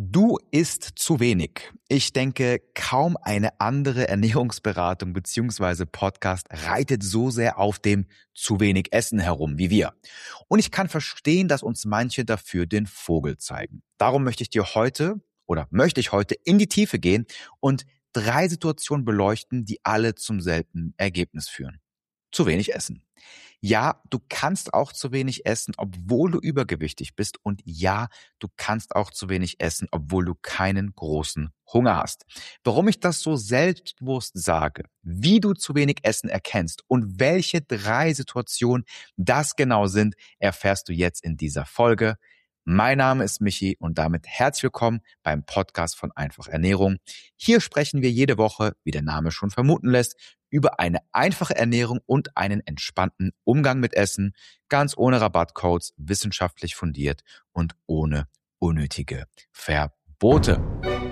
Du isst zu wenig. Ich denke, kaum eine andere Ernährungsberatung bzw. Podcast reitet so sehr auf dem zu wenig Essen herum wie wir. Und ich kann verstehen, dass uns manche dafür den Vogel zeigen. Darum möchte ich heute in die Tiefe gehen und 3 Situationen beleuchten, die alle zum selben Ergebnis führen. Zu wenig Essen. Ja, du kannst auch zu wenig essen, obwohl du übergewichtig bist. Und ja, du kannst auch zu wenig essen, obwohl du keinen großen Hunger hast. Warum ich das so selbstbewusst sage, wie du zu wenig Essen erkennst und welche 3 Situationen das genau sind, erfährst du jetzt in dieser Folge. Mein Name ist Michi und damit herzlich willkommen beim Podcast von Einfach Ernährung. Hier sprechen wir jede Woche, wie der Name schon vermuten lässt, über eine einfache Ernährung und einen entspannten Umgang mit Essen, ganz ohne Rabattcodes, wissenschaftlich fundiert und ohne unnötige Verbote.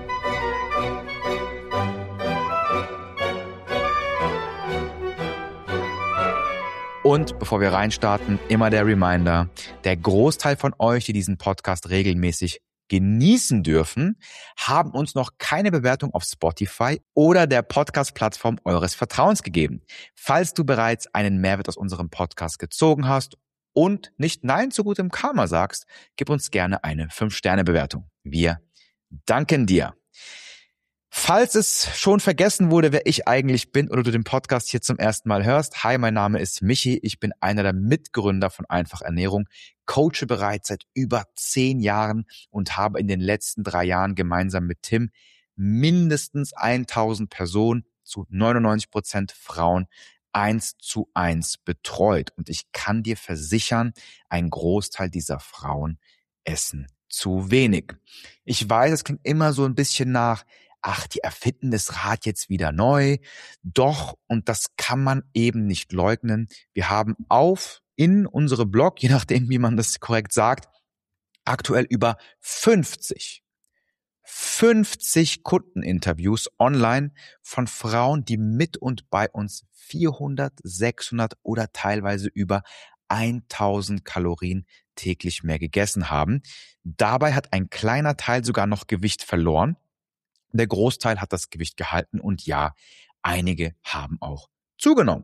Und bevor wir reinstarten, immer der Reminder, der Großteil von euch, die diesen Podcast regelmäßig genießen dürfen, haben uns noch keine Bewertung auf Spotify oder der Podcast-Plattform eures Vertrauens gegeben. Falls du bereits einen Mehrwert aus unserem Podcast gezogen hast und nicht Nein zu gutem Karma sagst, gib uns gerne eine 5-Sterne-Bewertung. Wir danken dir. Falls es schon vergessen wurde, wer ich eigentlich bin oder du den Podcast hier zum ersten Mal hörst, hi, mein Name ist Michi, ich bin einer der Mitgründer von Einfach Ernährung, coache bereits seit über 10 Jahren und habe in den letzten 3 Jahren gemeinsam mit Tim mindestens 1000 Personen, zu 99% Frauen, 1:1 betreut. Und ich kann dir versichern, ein Großteil dieser Frauen essen zu wenig. Ich weiß, es klingt immer so ein bisschen nach, ach, die erfinden das Rad jetzt wieder neu. Doch, und das kann man eben nicht leugnen, wir haben in unsere Blog, je nachdem, wie man das korrekt sagt, aktuell über 50 Kundeninterviews online von Frauen, die mit und bei uns 400, 600 oder teilweise über 1000 Kalorien täglich mehr gegessen haben. Dabei hat ein kleiner Teil sogar noch Gewicht verloren. Der Großteil hat das Gewicht gehalten und ja, einige haben auch zugenommen.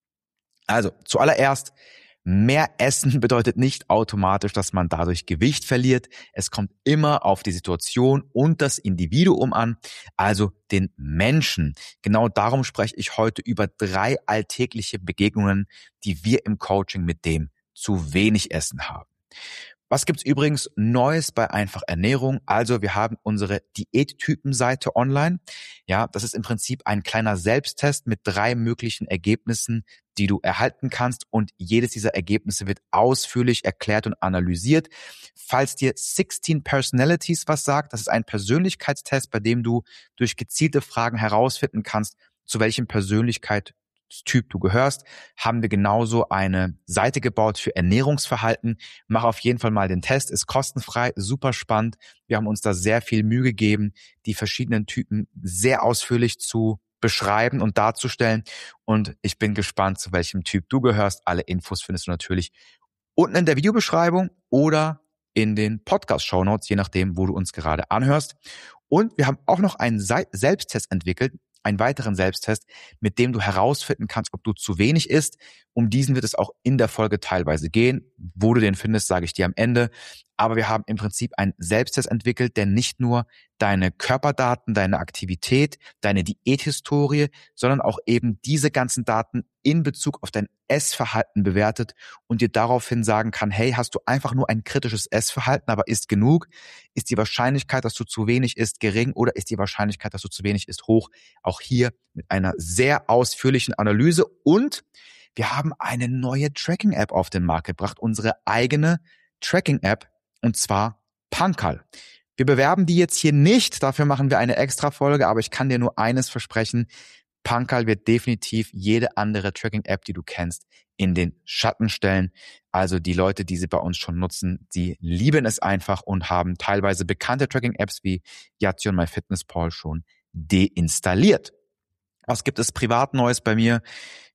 Also zuallererst, mehr Essen bedeutet nicht automatisch, dass man dadurch Gewicht verliert. Es kommt immer auf die Situation und das Individuum an, also den Menschen. Genau darum spreche ich heute über 3 alltägliche Begegnungen, die wir im Coaching mit dem zu wenig Essen haben. Was gibt's übrigens Neues bei Einfach Ernährung? Also wir haben unsere Diättypen-Seite online. Ja, das ist im Prinzip ein kleiner Selbsttest mit 3 möglichen Ergebnissen, die du erhalten kannst. Und jedes dieser Ergebnisse wird ausführlich erklärt und analysiert. Falls dir 16 Personalities was sagt, das ist ein Persönlichkeitstest, bei dem du durch gezielte Fragen herausfinden kannst, zu welchem Persönlichkeitstyp du gehörst, haben wir genauso eine Seite gebaut für Ernährungsverhalten. Mach auf jeden Fall mal den Test, ist kostenfrei, super spannend. Wir haben uns da sehr viel Mühe gegeben, die verschiedenen Typen sehr ausführlich zu beschreiben und darzustellen. Und ich bin gespannt, zu welchem Typ du gehörst. Alle Infos findest du natürlich unten in der Videobeschreibung oder in den Podcast-Shownotes, je nachdem, wo du uns gerade anhörst. Und wir haben auch noch einen Selbsttest entwickelt, einen weiteren Selbsttest, mit dem du herausfinden kannst, ob du zu wenig isst. Um diesen wird es auch in der Folge teilweise gehen. Wo du den findest, sage ich dir am Ende. Aber wir haben im Prinzip einen Selbsttest entwickelt, der nicht nur deine Körperdaten, deine Aktivität, deine Diäthistorie, sondern auch eben diese ganzen Daten in Bezug auf dein Essverhalten bewertet und dir daraufhin sagen kann, hey, hast du einfach nur ein kritisches Essverhalten, aber isst genug? Ist die Wahrscheinlichkeit, dass du zu wenig isst, gering oder ist die Wahrscheinlichkeit, dass du zu wenig isst, hoch? Auch hier mit einer sehr ausführlichen Analyse. Und wir haben eine neue Tracking-App auf den Markt gebracht, unsere eigene Tracking-App, und zwar Pankal. Wir bewerben die jetzt hier nicht, dafür machen wir eine extra Folge, aber ich kann dir nur eines versprechen, Pankal wird definitiv jede andere Tracking-App, die du kennst, in den Schatten stellen. Also die Leute, die sie bei uns schon nutzen, die lieben es einfach und haben teilweise bekannte Tracking-Apps wie Yatzy und MyFitnessPal schon deinstalliert. Was gibt es privat Neues bei mir?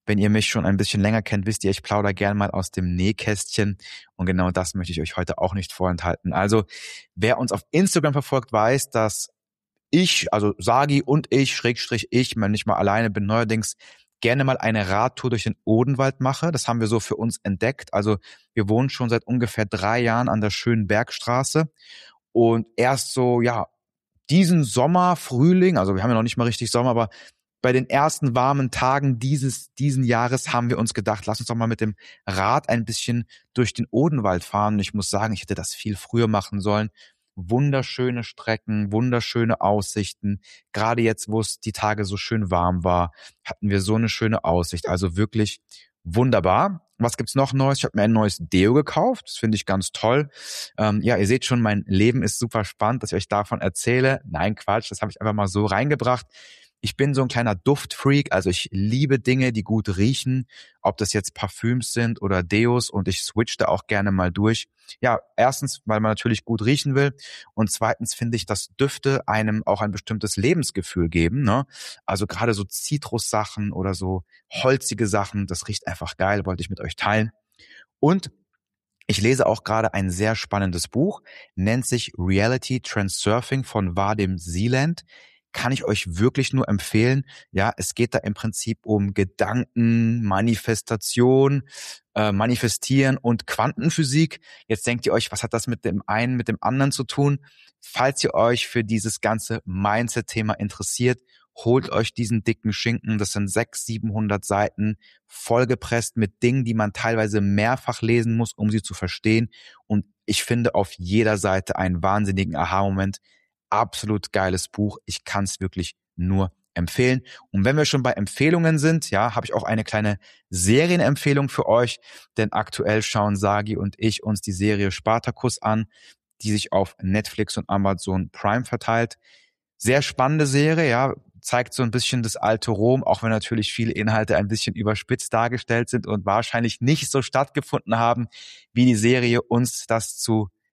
Wenn ihr mich schon ein bisschen länger kennt, wisst ihr, ich plaudere gerne mal aus dem Nähkästchen und genau das möchte ich euch heute auch nicht vorenthalten. Also, wer uns auf Instagram verfolgt, weiß, dass ich, also Sagi und ich, Schrägstrich ich, wenn ich mal alleine bin, neuerdings gerne mal eine Radtour durch den Odenwald mache. Das haben wir so für uns entdeckt. Also wir wohnen schon seit ungefähr 3 Jahren an der schönen Bergstraße und erst so, ja, diesen Sommer, Frühling, also wir haben ja noch nicht mal richtig Sommer, aber bei den ersten warmen Tagen diesen Jahres haben wir uns gedacht, lass uns doch mal mit dem Rad ein bisschen durch den Odenwald fahren. Und ich muss sagen, ich hätte das viel früher machen sollen. Wunderschöne Strecken, wunderschöne Aussichten. Gerade jetzt, wo es die Tage so schön warm war, hatten wir so eine schöne Aussicht. Also wirklich wunderbar. Was gibt's noch Neues? Ich habe mir ein neues Deo gekauft. Das finde ich ganz toll. Ja, ihr seht schon, mein Leben ist super spannend, dass ich euch davon erzähle. Nein, Quatsch, das habe ich einfach mal so reingebracht. Ich bin so ein kleiner Duftfreak, also ich liebe Dinge, die gut riechen, ob das jetzt Parfüms sind oder Deos und ich switch da auch gerne mal durch. Ja, erstens, weil man natürlich gut riechen will und zweitens finde ich, dass Düfte einem auch ein bestimmtes Lebensgefühl geben, ne? Also gerade so Zitrussachen oder so holzige Sachen, das riecht einfach geil, wollte ich mit euch teilen. Und ich lese auch gerade ein sehr spannendes Buch, nennt sich Reality Transurfing von Vadim Zeland. Kann ich euch wirklich nur empfehlen. Ja, es geht da im Prinzip um Gedanken, Manifestation, Manifestieren und Quantenphysik. Jetzt denkt ihr euch, was hat das mit dem einen, mit dem anderen zu tun? Falls ihr euch für dieses ganze Mindset-Thema interessiert, holt euch diesen dicken Schinken. Das sind 600-700 Seiten, vollgepresst mit Dingen, die man teilweise mehrfach lesen muss, um sie zu verstehen. Und ich finde auf jeder Seite einen wahnsinnigen Aha-Moment. Absolut geiles Buch. Ich kann es wirklich nur empfehlen. Und wenn wir schon bei Empfehlungen sind, ja, habe ich auch eine kleine Serienempfehlung für euch, denn aktuell schauen Sagi und ich uns die Serie Spartacus an, die sich auf Netflix und Amazon Prime verteilt. Sehr spannende Serie, ja, zeigt so ein bisschen das alte Rom, auch wenn natürlich viele Inhalte ein bisschen überspitzt dargestellt sind und wahrscheinlich nicht so stattgefunden haben, wie die Serie uns das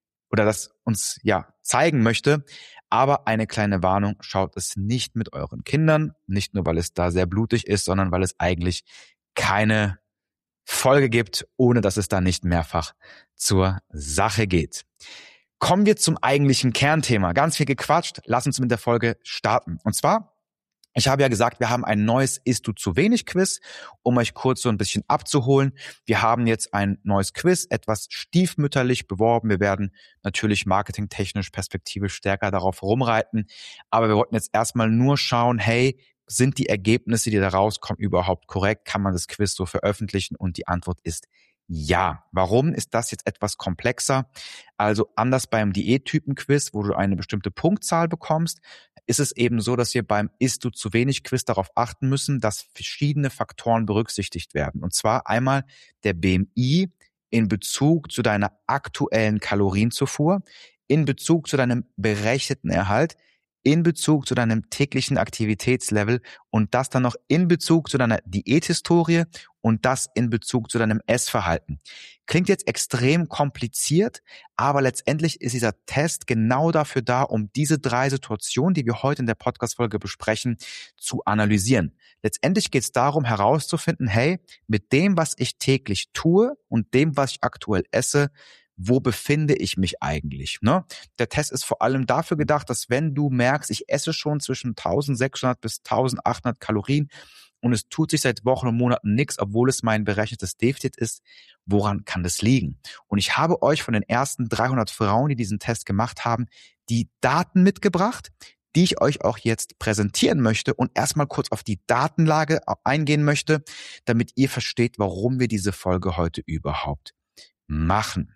uns ja zeigen möchte. Aber eine kleine Warnung, schaut es nicht mit euren Kindern, nicht nur weil es da sehr blutig ist, sondern weil es eigentlich keine Folge gibt, ohne dass es da nicht mehrfach zur Sache geht. Kommen wir zum eigentlichen Kernthema. Ganz viel gequatscht, lass uns mit der Folge starten. Und zwar, ich habe ja gesagt, wir haben ein neues Isst du zu wenig Quiz, um euch kurz so ein bisschen abzuholen. Wir haben jetzt ein neues Quiz, etwas stiefmütterlich beworben. Wir werden natürlich marketingtechnisch perspektivisch stärker darauf rumreiten. Aber wir wollten jetzt erstmal nur schauen, hey, sind die Ergebnisse, die da rauskommen, überhaupt korrekt? Kann man das Quiz so veröffentlichen? Und die Antwort ist ja. Warum ist das jetzt etwas komplexer? Also anders beim Diättypen-Quiz, wo du eine bestimmte Punktzahl bekommst, ist es eben so, dass wir beim Isst du zu wenig Quiz darauf achten müssen, dass verschiedene Faktoren berücksichtigt werden. Und zwar einmal der BMI in Bezug zu deiner aktuellen Kalorienzufuhr, in Bezug zu deinem berechneten Erhalt, in Bezug zu deinem täglichen Aktivitätslevel und das dann noch in Bezug zu deiner Diäthistorie und das in Bezug zu deinem Essverhalten. Klingt jetzt extrem kompliziert, aber letztendlich ist dieser Test genau dafür da, um diese 3 Situationen, die wir heute in der Podcast-Folge besprechen, zu analysieren. Letztendlich geht es darum, herauszufinden, hey, mit dem, was ich täglich tue und dem, was ich aktuell esse, wo befinde ich mich eigentlich? Ne? Der Test ist vor allem dafür gedacht, dass wenn du merkst, ich esse schon zwischen 1600 bis 1800 Kalorien und es tut sich seit Wochen und Monaten nichts, obwohl es mein berechnetes Defizit ist, woran kann das liegen? Und ich habe euch von den ersten 300 Frauen, die diesen Test gemacht haben, die Daten mitgebracht, die ich euch auch jetzt präsentieren möchte und erstmal kurz auf die Datenlage eingehen möchte, damit ihr versteht, warum wir diese Folge heute überhaupt machen.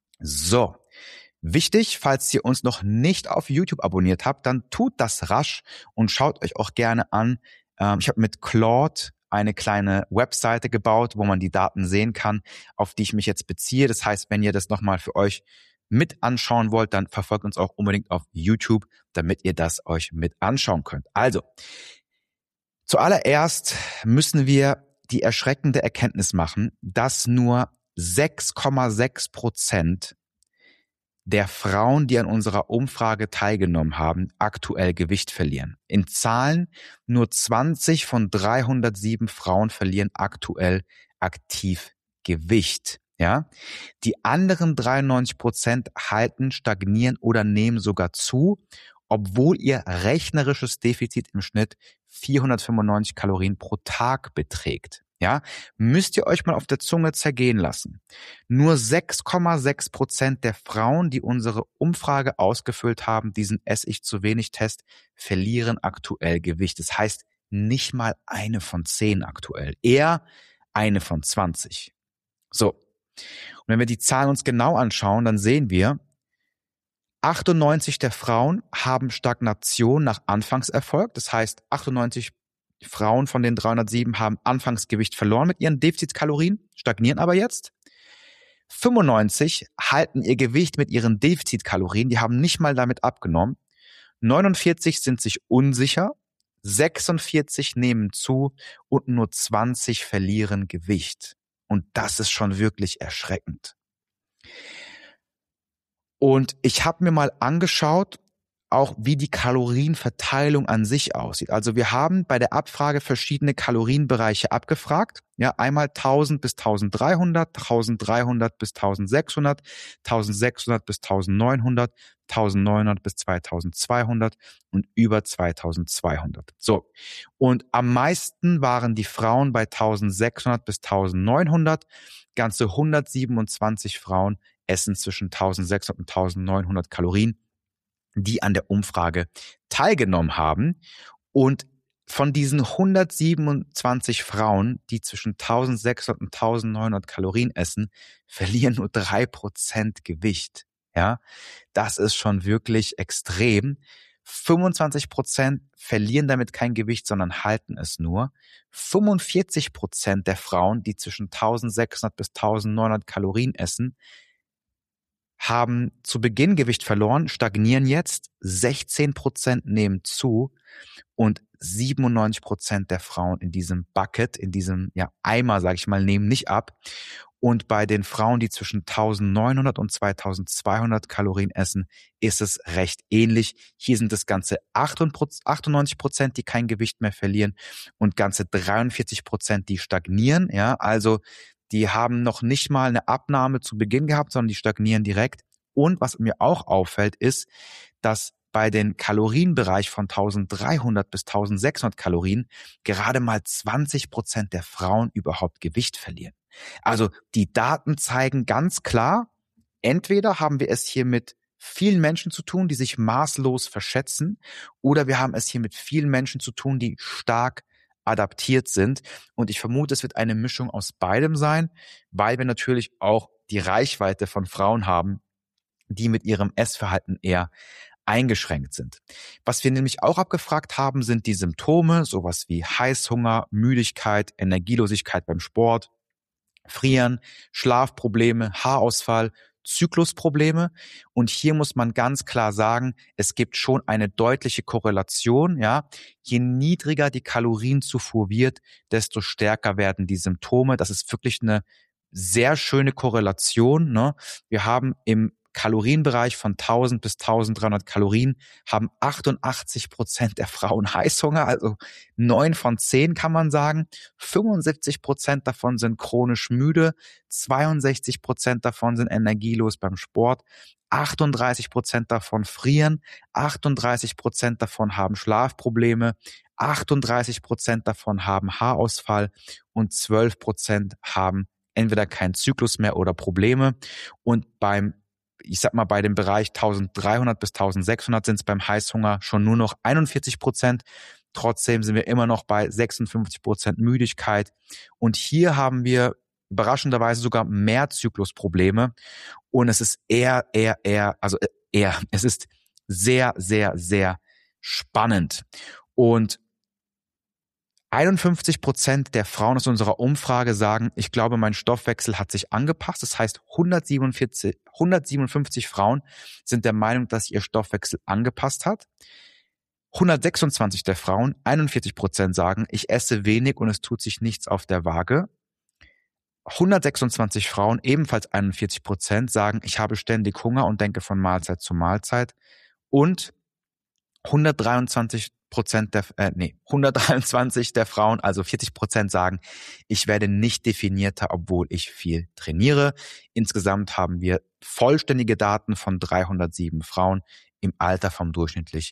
So, wichtig, falls ihr uns noch nicht auf YouTube abonniert habt, dann tut das rasch und schaut euch auch gerne an. Ich habe mit Claude eine kleine Webseite gebaut, wo man die Daten sehen kann, auf die ich mich jetzt beziehe. Das heißt, wenn ihr das nochmal für euch mit anschauen wollt, dann verfolgt uns auch unbedingt auf YouTube, damit ihr das euch mit anschauen könnt. Also, zuallererst müssen wir die erschreckende Erkenntnis machen, dass nur 6,6% der Frauen, die an unserer Umfrage teilgenommen haben, aktuell Gewicht verlieren. In Zahlen, nur 20 von 307 Frauen verlieren aktuell aktiv Gewicht. Ja, die anderen 93% halten, stagnieren oder nehmen sogar zu, obwohl ihr rechnerisches Defizit im Schnitt 495 Kalorien pro Tag beträgt. Ja, müsst ihr euch mal auf der Zunge zergehen lassen. Nur 6,6% der Frauen, die unsere Umfrage ausgefüllt haben, diesen Ess ich zu wenig Test, verlieren aktuell Gewicht. Das heißt, nicht mal eine von 10 aktuell, eher eine von 20. So. Und wenn wir die Zahlen uns genau anschauen, dann sehen wir, 98 der Frauen haben Stagnation nach Anfangserfolg. Das heißt, 98 Frauen von den 307 haben Anfangsgewicht verloren mit ihren Defizitkalorien, stagnieren aber jetzt. 95 halten ihr Gewicht mit ihren Defizitkalorien, die haben nicht mal damit abgenommen. 49 sind sich unsicher, 46 nehmen zu und nur 20 verlieren Gewicht. Und das ist schon wirklich erschreckend. Und ich habe mir mal angeschaut, auch wie die Kalorienverteilung an sich aussieht. Also wir haben bei der Abfrage verschiedene Kalorienbereiche abgefragt. Ja, einmal 1000 bis 1300, 1300 bis 1600, 1600 bis 1900, 1900 bis 2200 und über 2200. So. Und am meisten waren die Frauen bei 1600 bis 1900. Ganze 127 Frauen essen zwischen 1600 und 1900 Kalorien, die an der Umfrage teilgenommen haben. Und von diesen 127 Frauen, die zwischen 1600 und 1900 Kalorien essen, verlieren nur 3% Gewicht. Ja, das ist schon wirklich extrem. 25% verlieren damit kein Gewicht, sondern halten es nur. 45% der Frauen, die zwischen 1600 bis 1900 Kalorien essen, haben zu Beginn Gewicht verloren, stagnieren jetzt, 16% nehmen zu und 97% der Frauen in diesem Bucket, in diesem Eimer, sage ich mal, nehmen nicht ab. Und bei den Frauen, die zwischen 1900 und 2200 Kalorien essen, ist es recht ähnlich. Hier sind es ganze 98%, die kein Gewicht mehr verlieren und ganze 43%, die stagnieren. Ja, also die haben noch nicht mal eine Abnahme zu Beginn gehabt, sondern die stagnieren direkt. Und was mir auch auffällt, ist, dass bei den Kalorienbereich von 1300 bis 1600 Kalorien gerade mal 20% der Frauen überhaupt Gewicht verlieren. Also die Daten zeigen ganz klar, entweder haben wir es hier mit vielen Menschen zu tun, die sich maßlos verschätzen, oder wir haben es hier mit vielen Menschen zu tun, die stark adaptiert sind. Und ich vermute, es wird eine Mischung aus beidem sein, weil wir natürlich auch die Reichweite von Frauen haben, die mit ihrem Essverhalten eher eingeschränkt sind. Was wir nämlich auch abgefragt haben, sind die Symptome, sowas wie Heißhunger, Müdigkeit, Energielosigkeit beim Sport, Frieren, Schlafprobleme, Haarausfall, Zyklusprobleme. Und hier muss man ganz klar sagen, es gibt schon eine deutliche Korrelation. Ja, je niedriger die Kalorienzufuhr wird, desto stärker werden die Symptome. Das ist wirklich eine sehr schöne Korrelation. Ne? Wir haben im Kalorienbereich von 1000 bis 1300 Kalorien haben 88% der Frauen Heißhunger, also 9 von 10 kann man sagen. 75% davon sind chronisch müde, 62% davon sind energielos beim Sport, 38% davon frieren, 38% davon haben Schlafprobleme, 38% davon haben Haarausfall und 12% haben entweder keinen Zyklus mehr oder Probleme. Und bei dem Bereich 1300 bis 1600 sind es beim Heißhunger schon nur noch 41%. Trotzdem sind wir immer noch bei 56% Müdigkeit. Und hier haben wir überraschenderweise sogar mehr Zyklusprobleme. Und es ist es ist sehr, sehr, sehr spannend. Und 51% der Frauen aus unserer Umfrage sagen, ich glaube, mein Stoffwechsel hat sich angepasst. Das heißt, 157 Frauen sind der Meinung, dass ihr Stoffwechsel angepasst hat. 126 der Frauen, 41% sagen, ich esse wenig und es tut sich nichts auf der Waage. 126 Frauen, ebenfalls 41%, sagen, ich habe ständig Hunger und denke von Mahlzeit zu Mahlzeit. Und 123 der Frauen, also 40% sagen, ich werde nicht definierter, obwohl ich viel trainiere. Insgesamt haben wir vollständige Daten von 307 Frauen im Alter von durchschnittlich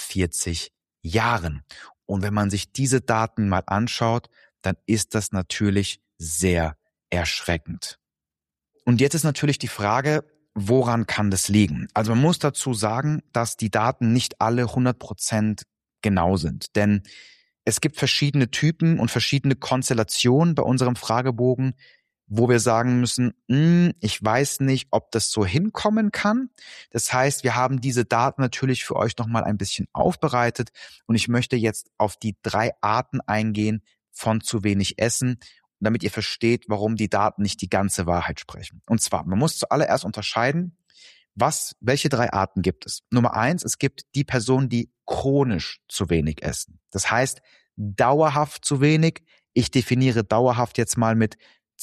40 Jahren. Und wenn man sich diese Daten mal anschaut, dann ist das natürlich sehr erschreckend. Und jetzt ist natürlich die Frage, woran kann das liegen? Also man muss dazu sagen, dass die Daten nicht alle 100% genau sind. Denn es gibt verschiedene Typen und verschiedene Konstellationen bei unserem Fragebogen, wo wir sagen müssen, ich weiß nicht, ob das so hinkommen kann. Das heißt, wir haben diese Daten natürlich für euch nochmal ein bisschen aufbereitet und ich möchte jetzt auf die 3 Arten eingehen von zu wenig Essen, damit ihr versteht, warum die Daten nicht die ganze Wahrheit sprechen. Und zwar, man muss zuallererst unterscheiden, welche 3 Arten gibt es? Nummer 1, es gibt die Personen, die chronisch zu wenig essen. Das heißt, dauerhaft zu wenig. Ich definiere dauerhaft jetzt mal mit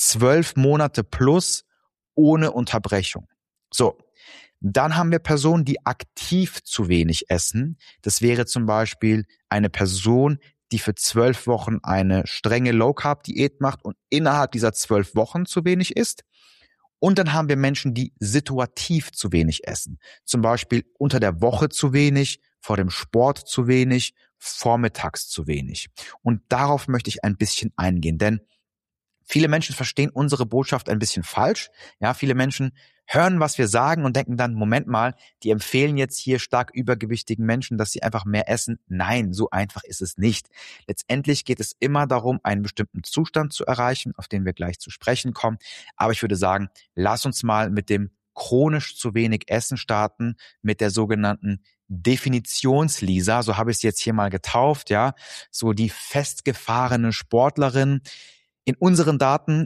12 Monate plus ohne Unterbrechung. So. Dann haben wir Personen, die aktiv zu wenig essen. Das wäre zum Beispiel eine Person, die für 12 Wochen eine strenge Low-Carb-Diät macht und innerhalb dieser 12 Wochen zu wenig isst. Und dann haben wir Menschen, die situativ zu wenig essen. Zum Beispiel unter der Woche zu wenig, vor dem Sport zu wenig, vormittags zu wenig. Und darauf möchte ich ein bisschen eingehen, denn viele Menschen verstehen unsere Botschaft ein bisschen falsch. Ja, viele Menschen hören, was wir sagen und denken dann, Moment mal, die empfehlen jetzt hier stark übergewichtigen Menschen, dass sie einfach mehr essen. Nein, so einfach ist es nicht. Letztendlich geht es immer darum, einen bestimmten Zustand zu erreichen, auf den wir gleich zu sprechen kommen. Aber ich würde sagen, lass uns mal mit dem chronisch zu wenig Essen starten, mit der sogenannten Definitions-Lisa, so habe ich es jetzt hier mal getauft, ja, so die festgefahrene Sportlerin. In unseren Daten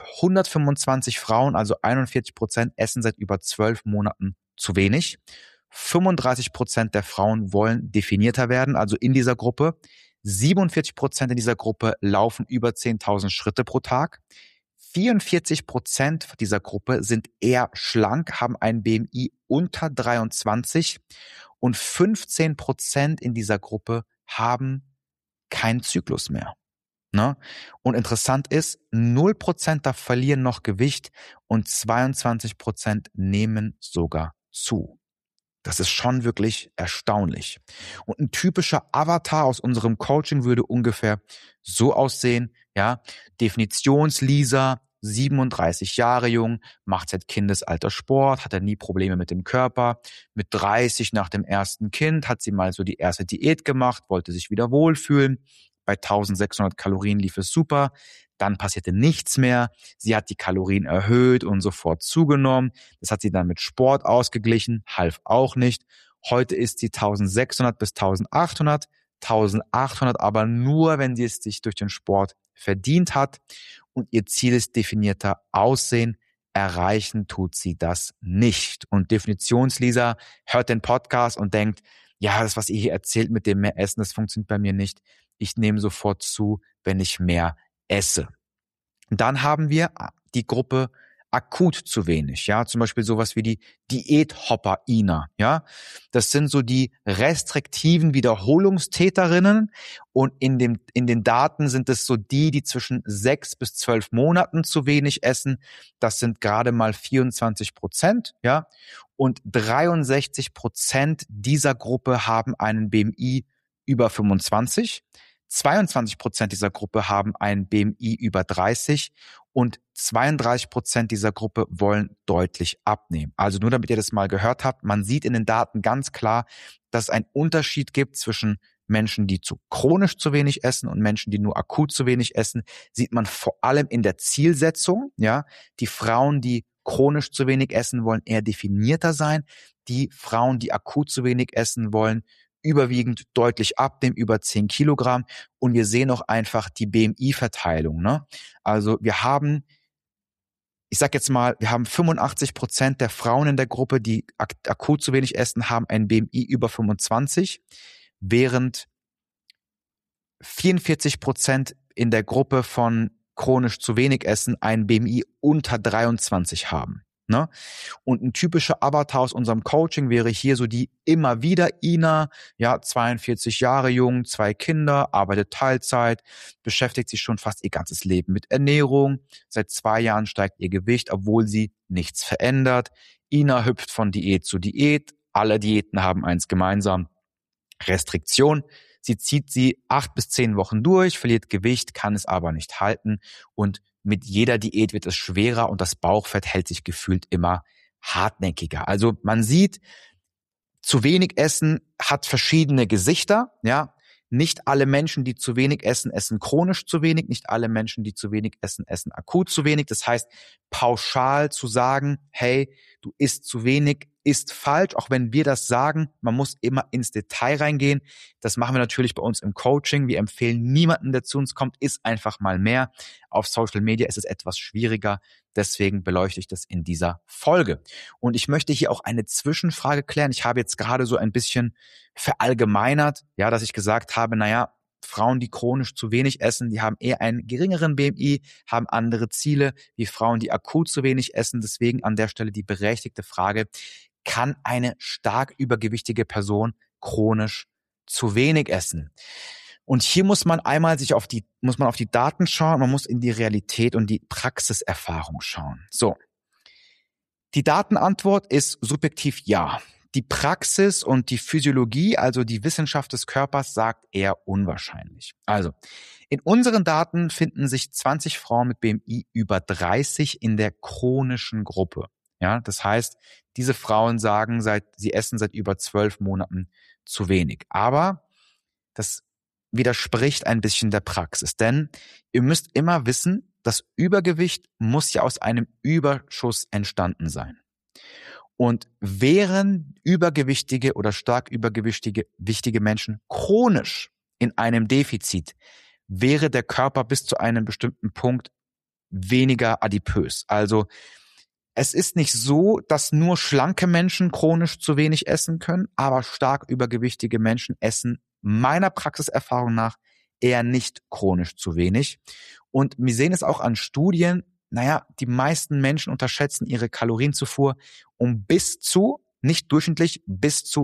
125 Frauen, also 41%, essen seit über 12 Monaten zu wenig. 35% der Frauen wollen definierter werden, also in dieser Gruppe. 47% in dieser Gruppe laufen über 10.000 Schritte pro Tag. 44% dieser Gruppe sind eher schlank, haben ein BMI unter 23 und 15% in dieser Gruppe haben keinen Zyklus mehr. Ne? Und interessant ist, 0% da verlieren noch Gewicht und 22% nehmen sogar zu. Das ist schon wirklich erstaunlich. Und ein typischer Avatar aus unserem Coaching würde ungefähr so aussehen, ja, Definitions-Lisa, 37 Jahre jung, macht seit Kindesalter Sport, hat er nie Probleme mit dem Körper. Mit 30 nach dem ersten Kind hat sie mal so die erste Diät gemacht, wollte sich wieder wohlfühlen. Bei 1.600 Kalorien lief es super. Dann passierte nichts mehr. Sie hat die Kalorien erhöht und sofort zugenommen. Das hat sie dann mit Sport ausgeglichen, half auch nicht. Heute ist sie 1.600 bis 1.800. 1.800 aber nur, wenn sie es sich durch den Sport verdient hat. Und ihr Ziel ist definierter Aussehen. Erreichen tut sie das nicht. Und Definitions-Lisa hört den Podcast und denkt, ja, das, was ihr hier erzählt mit dem mehr Essen, das funktioniert bei mir nicht. Ich nehme sofort zu, wenn ich mehr esse. Und dann haben wir die Gruppe akut zu wenig, ja, zum Beispiel sowas wie die Diäthopper-Iner, ja. Das sind so die restriktiven Wiederholungstäterinnen und in den Daten sind es so die zwischen 6 bis 12 Monaten zu wenig essen. Das sind gerade mal 24%, ja. Und 63% dieser Gruppe haben einen BMI über 25. 22% dieser Gruppe haben ein BMI über 30 und 32% dieser Gruppe wollen deutlich abnehmen. Also nur damit ihr das mal gehört habt, man sieht in den Daten ganz klar, dass es einen Unterschied gibt zwischen Menschen, die chronisch zu wenig essen und Menschen, die nur akut zu wenig essen, sieht man vor allem in der Zielsetzung, ja. Die Frauen, die chronisch zu wenig essen wollen, eher definierter sein. Die Frauen, die akut zu wenig essen wollen, überwiegend deutlich abnehmen, über 10 Kilogramm. Und wir sehen auch einfach die BMI-Verteilung. Ne? Also wir haben, ich sag jetzt mal, wir haben 85% der Frauen in der Gruppe, die akut zu wenig essen, haben ein BMI über 25, während 44% in der Gruppe von chronisch zu wenig essen, ein BMI unter 23 haben. Ne? Und ein typischer Avatar aus unserem Coaching wäre hier so die immer wieder Ina, ja, 42 Jahre jung, 2 Kinder, arbeitet Teilzeit, beschäftigt sich schon fast ihr ganzes Leben mit Ernährung. Seit 2 Jahren steigt ihr Gewicht, obwohl sie nichts verändert. Ina hüpft von Diät zu Diät. Alle Diäten haben eins gemeinsam: Restriktion. Sie zieht sie 8 bis 10 Wochen durch, verliert Gewicht, kann es aber nicht halten, und mit jeder Diät wird es schwerer und das Bauchfett hält sich gefühlt immer hartnäckiger. Also man sieht, zu wenig Essen hat verschiedene Gesichter, ja. Nicht alle Menschen, die zu wenig essen, essen chronisch zu wenig. Nicht alle Menschen, die zu wenig essen, essen akut zu wenig. Das heißt, pauschal zu sagen, hey, du isst zu wenig, ist falsch. Auch wenn wir das sagen, man muss immer ins Detail reingehen. Das machen wir natürlich bei uns im Coaching. Wir empfehlen niemanden, der zu uns kommt, isst einfach mal mehr. Auf Social Media ist es etwas schwieriger. Deswegen beleuchte ich das in dieser Folge. Und ich möchte hier auch eine Zwischenfrage klären. Ich habe jetzt gerade so ein bisschen verallgemeinert, ja, dass ich gesagt habe, naja, Frauen, die chronisch zu wenig essen, die haben eher einen geringeren BMI, haben andere Ziele, wie Frauen, die akut zu wenig essen. Deswegen an der Stelle die berechtigte Frage: Kann eine stark übergewichtige Person chronisch zu wenig essen? Und hier muss man einmal auf die Daten schauen, man muss in die Realität und die Praxiserfahrung schauen. So. Die Datenantwort ist subjektiv ja. Die Praxis und die Physiologie, also die Wissenschaft des Körpers, sagt eher unwahrscheinlich. Also, in unseren Daten finden sich 20 Frauen mit BMI über 30 in der chronischen Gruppe. Ja, das heißt, diese Frauen sagen, sie essen seit über 12 Monaten zu wenig. Aber das widerspricht ein bisschen der Praxis, denn ihr müsst immer wissen, das Übergewicht muss ja aus einem Überschuss entstanden sein. Und wären übergewichtige oder stark übergewichtige Menschen chronisch in einem Defizit, wäre der Körper bis zu einem bestimmten Punkt weniger adipös. Also es ist nicht so, dass nur schlanke Menschen chronisch zu wenig essen können, aber stark übergewichtige Menschen essen meiner Praxiserfahrung nach eher nicht chronisch zu wenig. Und wir sehen es auch an Studien, die meisten Menschen unterschätzen ihre Kalorienzufuhr um nicht durchschnittlich, bis zu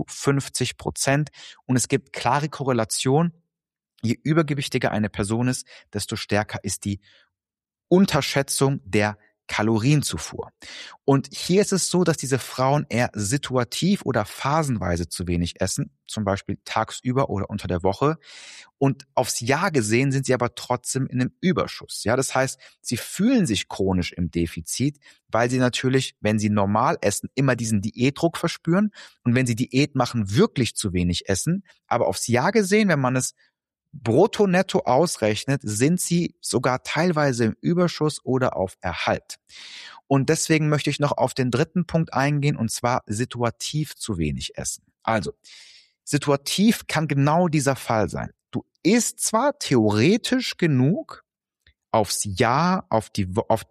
50%. Und es gibt klare Korrelation: Je übergewichtiger eine Person ist, desto stärker ist die Unterschätzung der Kalorienzufuhr. Und hier ist es so, dass diese Frauen eher situativ oder phasenweise zu wenig essen, zum Beispiel tagsüber oder unter der Woche. Und aufs Jahr gesehen sind sie aber trotzdem in einem Überschuss. Ja, das heißt, sie fühlen sich chronisch im Defizit, weil sie natürlich, wenn sie normal essen, immer diesen Diätdruck verspüren. Und wenn sie Diät machen, wirklich zu wenig essen. Aber aufs Jahr gesehen, wenn man es brutto netto ausrechnet, sind sie sogar teilweise im Überschuss oder auf Erhalt. Und deswegen möchte ich noch auf den dritten Punkt eingehen, und zwar situativ zu wenig essen. Also, situativ kann genau dieser Fall sein. Du isst zwar theoretisch genug aufs Jahr, auf die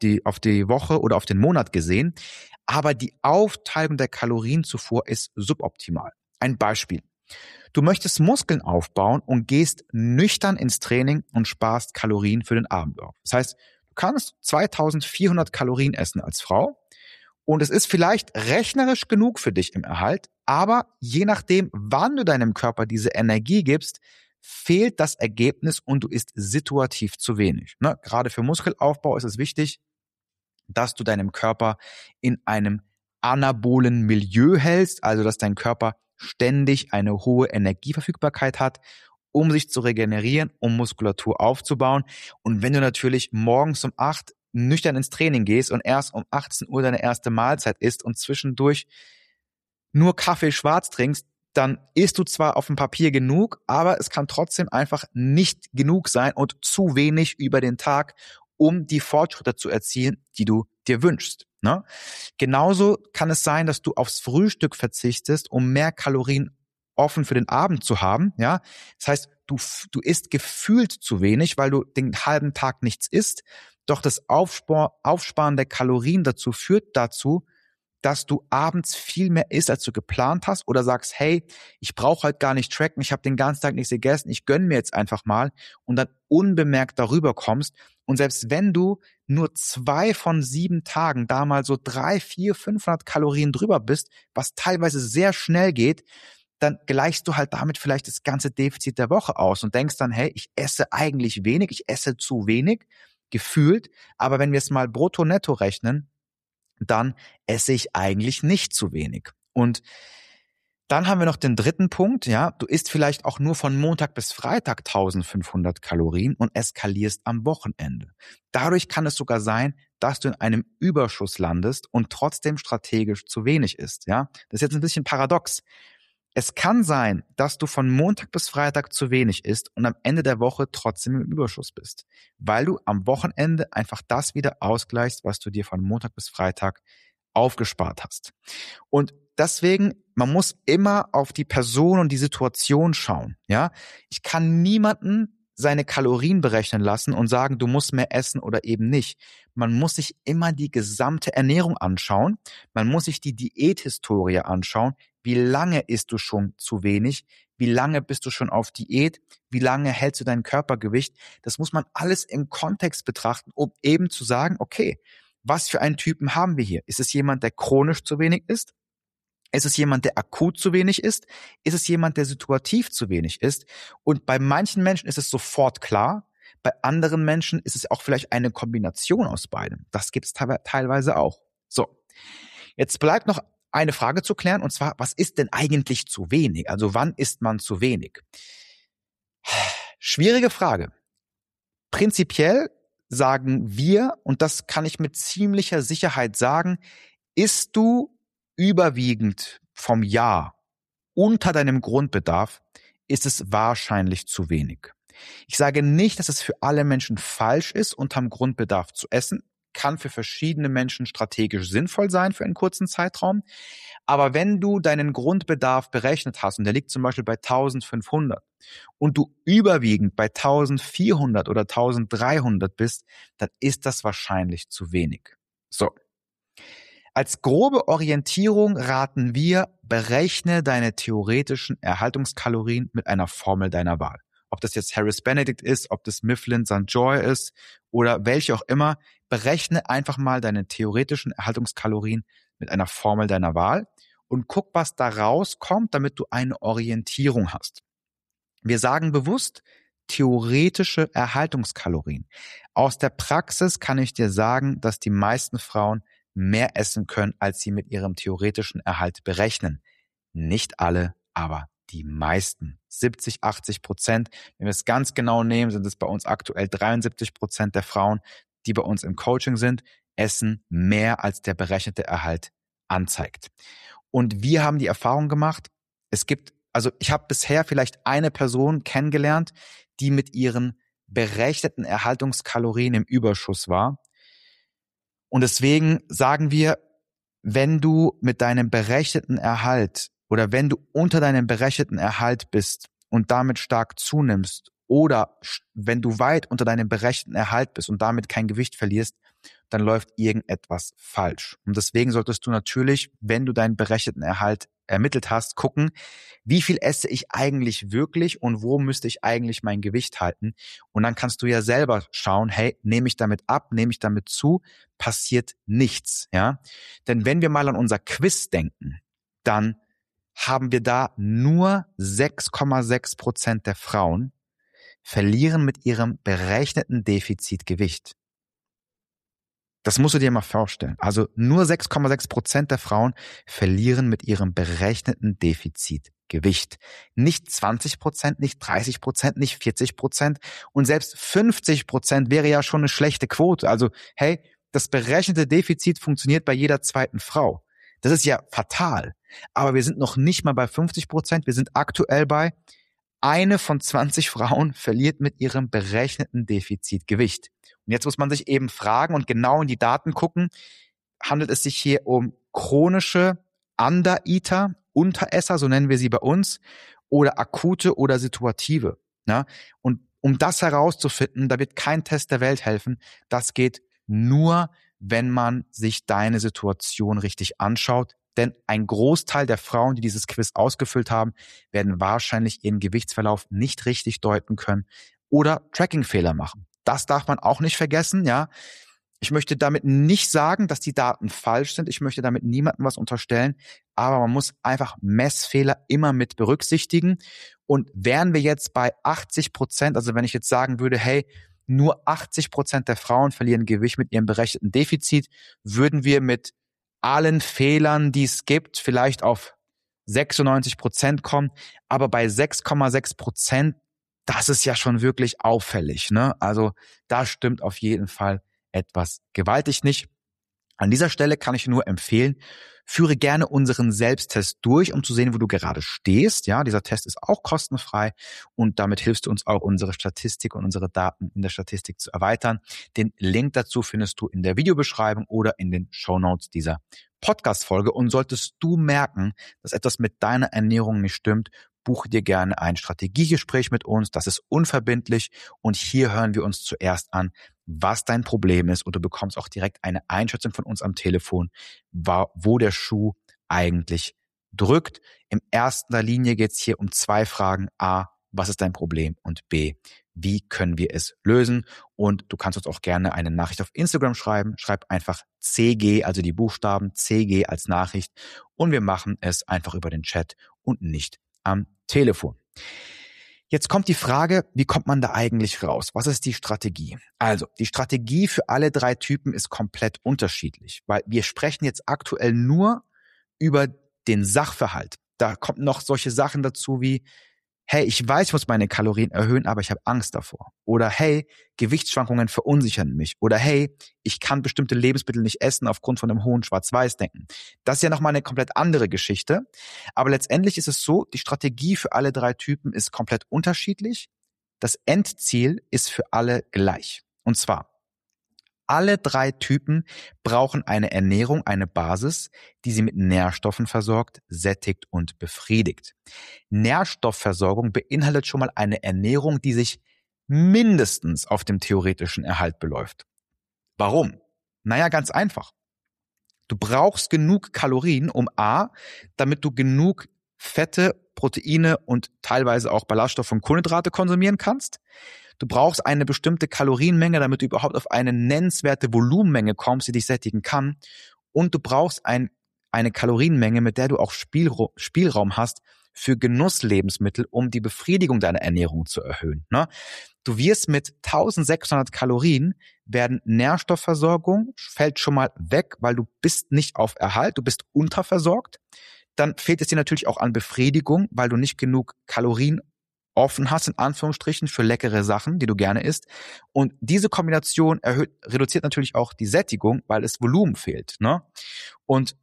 Woche oder auf den Monat gesehen, aber die Aufteilung der Kalorienzufuhr ist suboptimal. Ein Beispiel: Du möchtest Muskeln aufbauen und gehst nüchtern ins Training und sparst Kalorien für den Abend auf. Das heißt, du kannst 2400 Kalorien essen als Frau und es ist vielleicht rechnerisch genug für dich im Erhalt, aber je nachdem, wann du deinem Körper diese Energie gibst, fehlt das Ergebnis und du isst situativ zu wenig. Gerade für Muskelaufbau ist es wichtig, dass du deinem Körper in einem anabolen Milieu hältst, also dass dein Körper ständig eine hohe Energieverfügbarkeit hat, um sich zu regenerieren, um Muskulatur aufzubauen. Und wenn du natürlich morgens um 8 nüchtern ins Training gehst und erst um 18 Uhr deine erste Mahlzeit isst und zwischendurch nur Kaffee schwarz trinkst, dann isst du zwar auf dem Papier genug, aber es kann trotzdem einfach nicht genug sein und zu wenig über den Tag, um die Fortschritte zu erzielen, die du dir wünschst. Genauso kann es sein, dass du aufs Frühstück verzichtest, um mehr Kalorien offen für den Abend zu haben. Ja, das heißt, du isst gefühlt zu wenig, weil du den halben Tag nichts isst. Doch das Aufsparen der Kalorien führt dazu, dass du abends viel mehr isst, als du geplant hast, oder sagst, hey, ich brauche halt gar nicht tracken, ich habe den ganzen Tag nichts gegessen, ich gönne mir jetzt einfach mal, und dann unbemerkt darüber kommst Und selbst wenn du nur 2 von 7 Tagen da mal so 300, 400, 500 Kalorien drüber bist, was teilweise sehr schnell geht, dann gleichst du halt damit vielleicht das ganze Defizit der Woche aus und denkst dann, hey, ich esse eigentlich wenig, ich esse zu wenig, gefühlt, aber wenn wir es mal brutto-netto rechnen, dann esse ich eigentlich nicht zu wenig. Und dann haben wir noch den dritten Punkt, ja, du isst vielleicht auch nur von Montag bis Freitag 1500 Kalorien und eskalierst am Wochenende. Dadurch kann es sogar sein, dass du in einem Überschuss landest und trotzdem strategisch zu wenig isst, ja. Das ist jetzt ein bisschen paradox. Es kann sein, dass du von Montag bis Freitag zu wenig isst und am Ende der Woche trotzdem im Überschuss bist, weil du am Wochenende einfach das wieder ausgleichst, was du dir von Montag bis Freitag aufgespart hast. Und deswegen, man muss immer auf die Person und die Situation schauen, ja. Ich kann niemanden seine Kalorien berechnen lassen und sagen, du musst mehr essen oder eben nicht. Man muss sich immer die gesamte Ernährung anschauen. Man muss sich die Diäthistorie anschauen. Wie lange isst du schon zu wenig? Wie lange bist du schon auf Diät? Wie lange hältst du dein Körpergewicht? Das muss man alles im Kontext betrachten, um eben zu sagen, okay, was für einen Typen haben wir hier? Ist es jemand, der chronisch zu wenig isst? Ist es jemand, der akut zu wenig isst? Ist es jemand, der situativ zu wenig isst? Und bei manchen Menschen ist es sofort klar. Bei anderen Menschen ist es auch vielleicht eine Kombination aus beidem. Das gibt es teilweise auch. So, jetzt bleibt noch eine Frage zu klären, und zwar, was ist denn eigentlich zu wenig? Also wann isst man zu wenig? Schwierige Frage. Prinzipiell sagen wir, und das kann ich mit ziemlicher Sicherheit sagen, isst du überwiegend vom Jahr unter deinem Grundbedarf, ist es wahrscheinlich zu wenig. Ich sage nicht, dass es für alle Menschen falsch ist, unterm Grundbedarf zu essen. Kann für verschiedene Menschen strategisch sinnvoll sein für einen kurzen Zeitraum. Aber wenn du deinen Grundbedarf berechnet hast und der liegt zum Beispiel bei 1500 und du überwiegend bei 1400 oder 1300 bist, dann ist das wahrscheinlich zu wenig. So. Als grobe Orientierung raten wir, berechne deine theoretischen Erhaltungskalorien mit einer Formel deiner Wahl. Ob das jetzt Harris Benedict ist, ob das Mifflin St. Joy ist oder welche auch immer, berechne einfach mal deine theoretischen Erhaltungskalorien mit einer Formel deiner Wahl und guck, was da rauskommt, damit du eine Orientierung hast. Wir sagen bewusst theoretische Erhaltungskalorien. Aus der Praxis kann ich dir sagen, dass die meisten Frauen mehr essen können, als sie mit ihrem theoretischen Erhalt berechnen. Nicht alle, aber die meisten. 70-80%. Wenn wir es ganz genau nehmen, sind es bei uns aktuell 73% der Frauen, die bei uns im Coaching sind, essen mehr, als der berechnete Erhalt anzeigt. Und wir haben die Erfahrung gemacht, ich habe bisher vielleicht eine Person kennengelernt, die mit ihren berechneten Erhaltungskalorien im Überschuss war. Und deswegen sagen wir, wenn du mit deinem berechneten Erhalt oder wenn du unter deinem berechneten Erhalt bist und damit stark zunimmst oder wenn du weit unter deinem berechneten Erhalt bist und damit kein Gewicht verlierst, dann läuft irgendetwas falsch. Und deswegen solltest du natürlich, wenn du deinen berechneten Erhalt ermittelt hast, gucken, wie viel esse ich eigentlich wirklich und wo müsste ich eigentlich mein Gewicht halten? Und dann kannst du ja selber schauen, hey, nehme ich damit ab, nehme ich damit zu, passiert nichts, ja? Denn wenn wir mal an unser Quiz denken, dann haben wir da nur 6,6% der Frauen verlieren mit ihrem berechneten Defizit Gewicht. Das musst du dir mal vorstellen. Also nur 6,6% der Frauen verlieren mit ihrem berechneten Defizit Gewicht. Nicht 20%, nicht 30%, nicht 40%. Und selbst 50% wäre ja schon eine schlechte Quote. Also hey, das berechnete Defizit funktioniert bei jeder zweiten Frau. Das ist ja fatal. Aber wir sind noch nicht mal bei 50%. Wir sind aktuell bei eine von 20 Frauen verliert mit ihrem berechneten Defizit Gewicht. Und jetzt muss man sich eben fragen und genau in die Daten gucken, handelt es sich hier um chronische Undereater, Unteresser, so nennen wir sie bei uns, oder akute oder situative. Ja? Und um das herauszufinden, da wird kein Test der Welt helfen. Das geht nur, wenn man sich deine Situation richtig anschaut. Denn ein Großteil der Frauen, die dieses Quiz ausgefüllt haben, werden wahrscheinlich ihren Gewichtsverlauf nicht richtig deuten können oder Trackingfehler machen. Das darf man auch nicht vergessen, ja. Ich möchte damit nicht sagen, dass die Daten falsch sind. Ich möchte damit niemandem was unterstellen. Aber man muss einfach Messfehler immer mit berücksichtigen. Und wären wir jetzt bei 80%, also wenn ich jetzt sagen würde, hey, nur 80% der Frauen verlieren Gewicht mit ihrem berechneten Defizit, würden wir mit allen Fehlern, die es gibt, vielleicht auf 96% kommen. Aber bei 6,6%, das ist ja schon wirklich auffällig, ne? Also da stimmt auf jeden Fall etwas gewaltig nicht. An dieser Stelle kann ich nur empfehlen, führe gerne unseren Selbsttest durch, um zu sehen, wo du gerade stehst. Ja, dieser Test ist auch kostenfrei und damit hilfst du uns auch, unsere Statistik und unsere Daten in der Statistik zu erweitern. Den Link dazu findest du in der Videobeschreibung oder in den Shownotes dieser Podcast-Folge. Und solltest du merken, dass etwas mit deiner Ernährung nicht stimmt, buche dir gerne ein Strategiegespräch mit uns. Das ist unverbindlich und hier hören wir uns zuerst an, was dein Problem ist und du bekommst auch direkt eine Einschätzung von uns am Telefon, wo der Schuh eigentlich drückt. In erster Linie geht es hier um 2 Fragen. A, was ist dein Problem? Und B, wie können wir es lösen? Und du kannst uns auch gerne eine Nachricht auf Instagram schreiben. Schreib einfach CG, also die Buchstaben CG als Nachricht und wir machen es einfach über den Chat und nicht am Telefon. Jetzt kommt die Frage, wie kommt man da eigentlich raus? Was ist die Strategie? Also, die Strategie für alle 3 Typen ist komplett unterschiedlich, weil wir sprechen jetzt aktuell nur über den Sachverhalt. Da kommt noch solche Sachen dazu wie, hey, ich weiß, ich muss meine Kalorien erhöhen, aber ich habe Angst davor. Oder hey, Gewichtsschwankungen verunsichern mich. Oder hey, ich kann bestimmte Lebensmittel nicht essen aufgrund von einem hohen Schwarz-Weiß-Denken. Das ist ja nochmal eine komplett andere Geschichte. Aber letztendlich ist es so, die Strategie für alle 3 Typen ist komplett unterschiedlich. Das Endziel ist für alle gleich. Und zwar, alle 3 Typen brauchen eine Ernährung, eine Basis, die sie mit Nährstoffen versorgt, sättigt und befriedigt. Nährstoffversorgung beinhaltet schon mal eine Ernährung, die sich mindestens auf dem theoretischen Erhalt beläuft. Warum? Naja, ganz einfach. Du brauchst genug Kalorien, damit du genug Fette, Proteine und teilweise auch Ballaststoffe und Kohlenhydrate konsumieren kannst. Du brauchst eine bestimmte Kalorienmenge, damit du überhaupt auf eine nennenswerte Volumenmenge kommst, die dich sättigen kann. Und du brauchst eine Kalorienmenge, mit der du auch Spielraum hast für Genusslebensmittel, um die Befriedigung deiner Ernährung zu erhöhen. Ne? Du wirst mit 1600 Kalorien werden Nährstoffversorgung fällt schon mal weg, weil du bist nicht auf Erhalt, du bist unterversorgt. Dann fehlt es dir natürlich auch an Befriedigung, weil du nicht genug Kalorien offen hast, in Anführungsstrichen, für leckere Sachen, die du gerne isst. Und diese Kombination reduziert natürlich auch die Sättigung, weil es Volumen fehlt. Ne? Und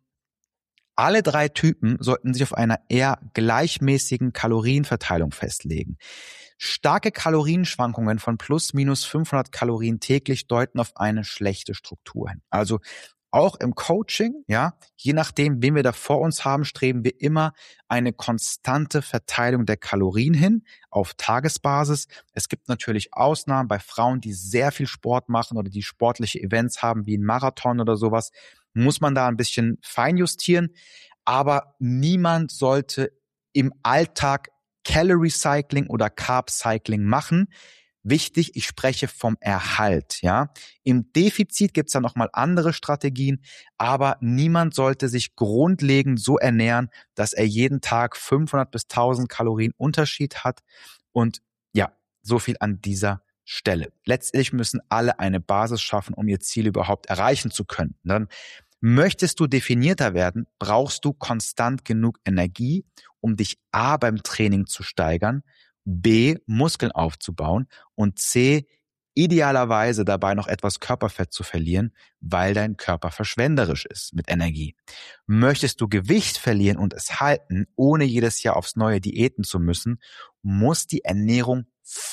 alle 3 Typen sollten sich auf einer eher gleichmäßigen Kalorienverteilung festlegen. Starke Kalorienschwankungen von plus minus 500 Kalorien täglich deuten auf eine schlechte Struktur hin. Also auch im Coaching, ja, je nachdem, wen wir da vor uns haben, streben wir immer eine konstante Verteilung der Kalorien hin auf Tagesbasis. Es gibt natürlich Ausnahmen bei Frauen, die sehr viel Sport machen oder die sportliche Events haben, wie ein Marathon oder sowas, muss man da ein bisschen feinjustieren. Aber niemand sollte im Alltag Calorie Cycling oder Carb Cycling machen. Wichtig, ich spreche vom Erhalt, ja. Im Defizit gibt's dann nochmal andere Strategien, aber niemand sollte sich grundlegend so ernähren, dass er jeden Tag 500 bis 1000 Kalorien Unterschied hat. Und ja, so viel an dieser Stelle. Letztlich müssen alle eine Basis schaffen, um ihr Ziel überhaupt erreichen zu können. Dann möchtest du definierter werden, brauchst du konstant genug Energie, um dich A beim Training zu steigern, B, Muskeln aufzubauen und C, idealerweise dabei noch etwas Körperfett zu verlieren, weil dein Körper verschwenderisch ist mit Energie. Möchtest du Gewicht verlieren und es halten, ohne jedes Jahr aufs neue Diäten zu müssen, muss die Ernährung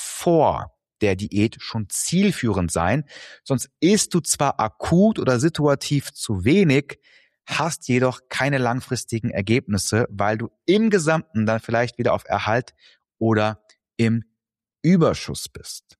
vor der Diät schon zielführend sein, sonst isst du zwar akut oder situativ zu wenig, hast jedoch keine langfristigen Ergebnisse, weil du im Gesamten dann vielleicht wieder auf Erhalt oder im Überschuss bist.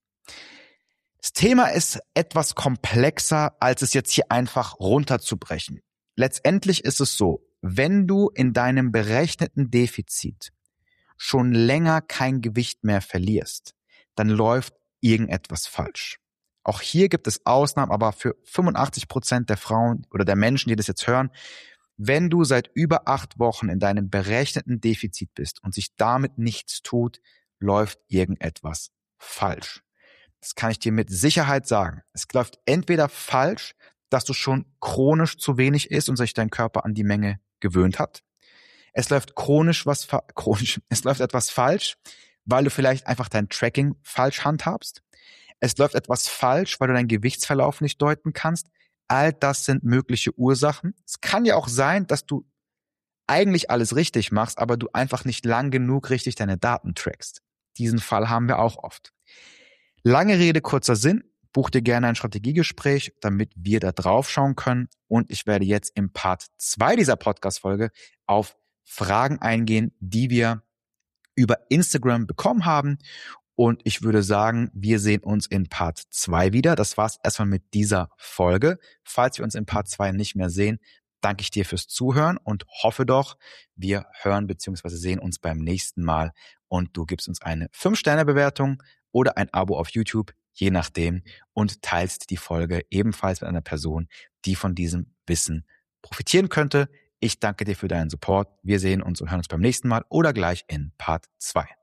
Das Thema ist etwas komplexer, als es jetzt hier einfach runterzubrechen. Letztendlich ist es so, wenn du in deinem berechneten Defizit schon länger kein Gewicht mehr verlierst, dann läuft irgendetwas falsch. Auch hier gibt es Ausnahmen, aber für 85% der Frauen oder der Menschen, die das jetzt hören, wenn du seit über 8 Wochen in deinem berechneten Defizit bist und sich damit nichts tut, läuft irgendetwas falsch. Das kann ich dir mit Sicherheit sagen. Es läuft entweder falsch, dass du schon chronisch zu wenig isst und sich dein Körper an die Menge gewöhnt hat. Es läuft es läuft etwas falsch, weil du vielleicht einfach dein Tracking falsch handhabst. Es läuft etwas falsch, weil du deinen Gewichtsverlauf nicht deuten kannst. All das sind mögliche Ursachen. Es kann ja auch sein, dass du eigentlich alles richtig machst, aber du einfach nicht lang genug richtig deine Daten trackst. Diesen Fall haben wir auch oft. Lange Rede, kurzer Sinn. Buch dir gerne ein Strategiegespräch, damit wir da drauf schauen können. Und ich werde jetzt im Part 2 dieser Podcast-Folge auf Fragen eingehen, die wir über Instagram bekommen haben. Und ich würde sagen, wir sehen uns in Part 2 wieder. Das war's erstmal mit dieser Folge. Falls wir uns in Part 2 nicht mehr sehen, danke ich dir fürs Zuhören und hoffe doch, wir hören bzw. sehen uns beim nächsten Mal und du gibst uns eine 5-Sterne-Bewertung oder ein Abo auf YouTube, je nachdem, und teilst die Folge ebenfalls mit einer Person, die von diesem Wissen profitieren könnte. Ich danke dir für deinen Support. Wir sehen uns und hören uns beim nächsten Mal oder gleich in Part 2.